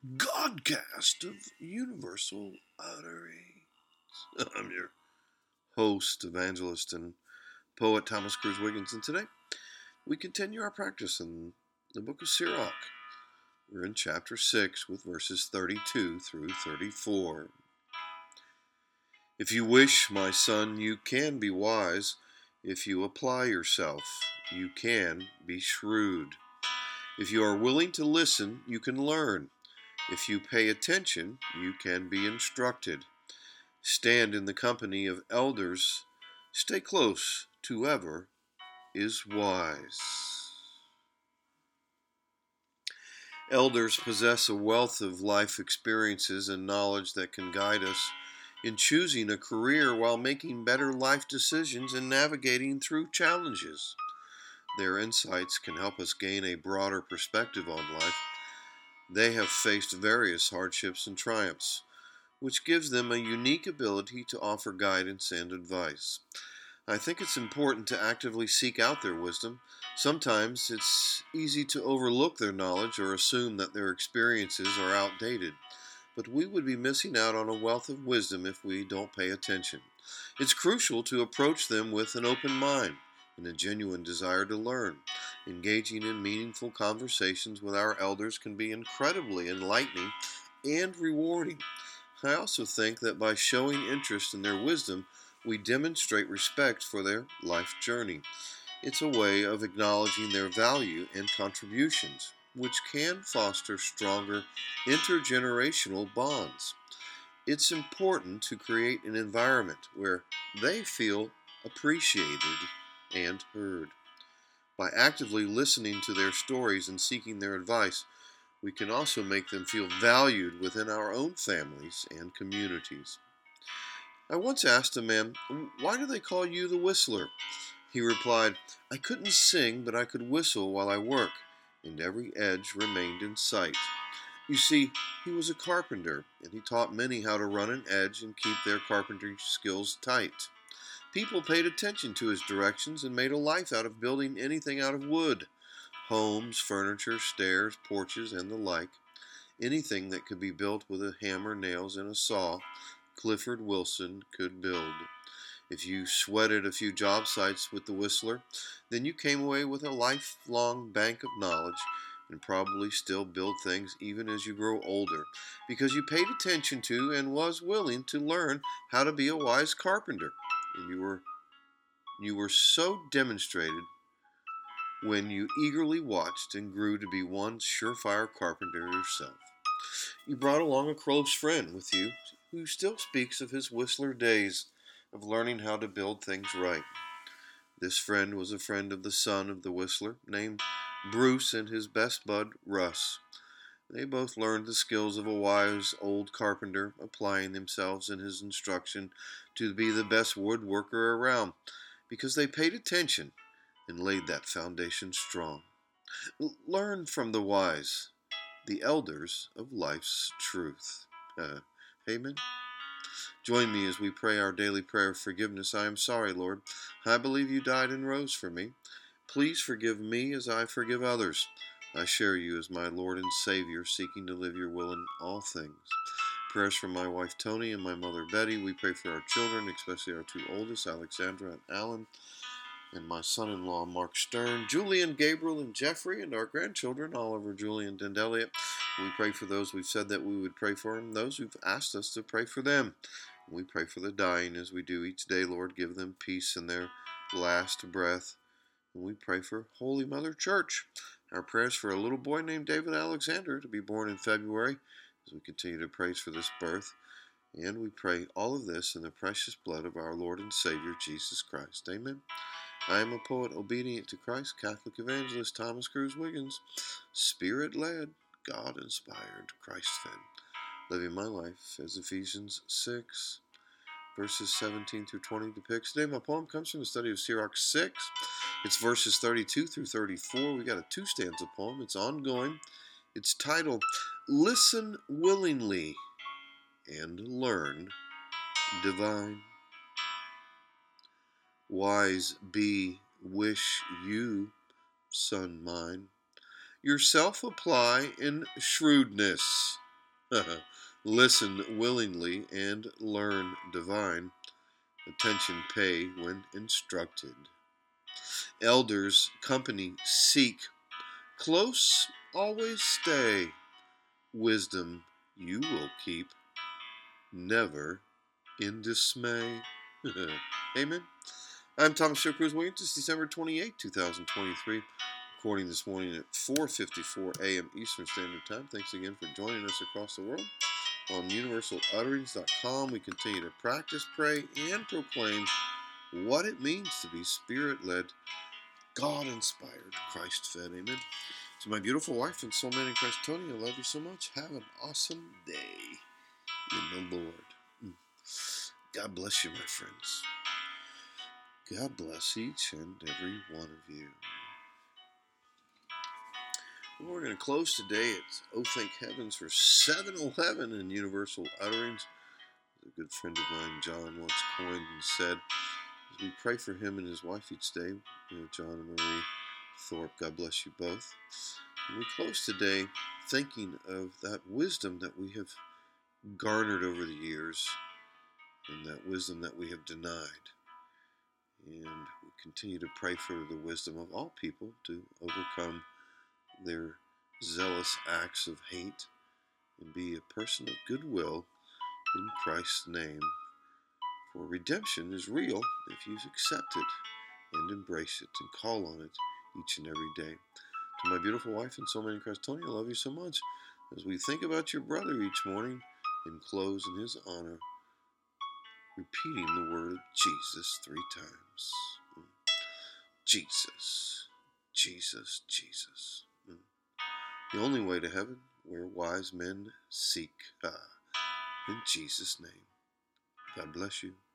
Godcast of Universal Utterings. I'm your host, evangelist, and poet Thomas Cruz Wiggins, and today we continue our practice in the book of Sirach. We're in chapter 6 with verses 32 through 34. If you wish, my son, you can be wise. If you apply yourself, you can be shrewd. If you are willing to listen, you can learn. If you pay attention, you can be instructed. Stand in the company of elders. Stay close to whoever is wise. Elders possess a wealth of life experiences and knowledge that can guide us in choosing a career while making better life decisions and navigating through challenges. Their insights can help us gain a broader perspective on life. They have faced various hardships and triumphs, which gives them a unique ability to offer guidance and advice. I think it's important to actively seek out their wisdom. Sometimes it's easy to overlook their knowledge or assume that their experiences are outdated, but we would be missing out on a wealth of wisdom if we don't pay attention. It's crucial to approach them with an open mind and a genuine desire to learn. Engaging in meaningful conversations with our elders can be incredibly enlightening and rewarding. I also think that by showing interest in their wisdom, we demonstrate respect for their life journey. It's a way of acknowledging their value and contributions, which can foster stronger intergenerational bonds. It's important to create an environment where they feel appreciated and heard. By actively listening to their stories and seeking their advice, we can also make them feel valued within our own families and communities. I once asked a man, "Why do they call you the whistler?" He replied, "I couldn't sing, but I could whistle while I work, and every edge remained in sight." You see, he was a carpenter, and he taught many how to run an edge and keep their carpentry skills tight. People paid attention to his directions and made a life out of building anything out of wood: homes, furniture, stairs, porches, and the like. Anything that could be built with a hammer, nails, and a saw, Clifford Wilson could build. If you sweated a few job sites with the whistler, then you came away with a lifelong bank of knowledge and probably still build things even as you grow older, because you paid attention to and was willing to learn how to be a wise carpenter. And you were so demonstrated when you eagerly watched and grew to be one surefire carpenter yourself. You brought along a close friend with you who still speaks of his whistler days of learning how to build things right. This friend was a friend of the son of the whistler, named Bruce, and his best bud, Russ. They both learned the skills of a wise old carpenter, applying themselves in his instruction to be the best woodworker around, because they paid attention and laid that foundation strong. Learn from the wise, the elders of life's truth. Amen. Join me as we pray our daily prayer of forgiveness. I am sorry, Lord. I believe you died and rose for me. Please forgive me as I forgive others. I share you as my Lord and Savior, seeking to live your will in all things. Prayers for my wife Tony and my mother Betty. We pray for our children, especially our two oldest, Alexandra and Alan, and my son-in-law Mark Stern, Julian, Gabriel, and Jeffrey, and our grandchildren, Oliver, Julian, and Elliot. We pray for those we've said that we would pray for, and those who've asked us to pray for them. We pray for the dying as we do each day. Lord, give them peace in their last breath. And we pray for Holy Mother Church. Our prayers for a little boy named David Alexander to be born in February as we continue to praise for this birth. And we pray all of this in the precious blood of our Lord and Savior, Jesus Christ. Amen. I am a poet obedient to Christ, Catholic evangelist Thomas Cruz Wiggins, Spirit-led, God-inspired, Christ-fed, living my life as Ephesians 6, verses 17 through 20 depicts. Today my poem comes from the study of Sirach 6. It's verses 32 through 34. We got a two-stanza poem. It's ongoing. It's titled, Listen Willingly and Learn Divine. Wise be, wish you, son mine, yourself apply in shrewdness. Listen willingly and learn divine. Attention pay when instructed. Elders company seek. Close always stay. Wisdom you will keep. Never in dismay. Amen. I'm Thomas Joe Cruz Williams. It's December 28, 2023. Recording this morning at 4:54 a.m. Eastern Standard Time. Thanks again for joining us across the world. On universalutterings.com, we continue to practice, pray, and proclaim what it means to be Spirit-led, God-inspired, Christ-fed. Amen. To my beautiful wife and soulmate in Christ, Tony, I love you so much. Have an awesome day in the Lord. God bless you, my friends. God bless each and every one of you. We're going to close today at Oh Thank Heavens for 7-Eleven in Universal Utterings. A good friend of mine, John, once coined and said, as we pray for him and his wife each day, John and Marie Thorpe, God bless you both. And we close today thinking of that wisdom that we have garnered over the years and that wisdom that we have denied. And we continue to pray for the wisdom of all people to overcome their zealous acts of hate and be a person of goodwill in Christ's name. For redemption is real if you accept it and embrace it and call on it each and every day. To my beautiful wife and soulmate in Christ, Tony, I love you so much. As we think about your brother each morning and close in his honor, repeating the word Jesus 3 times. Jesus, Jesus, Jesus. The only way to heaven where wise men seek. In Jesus' name. God bless you.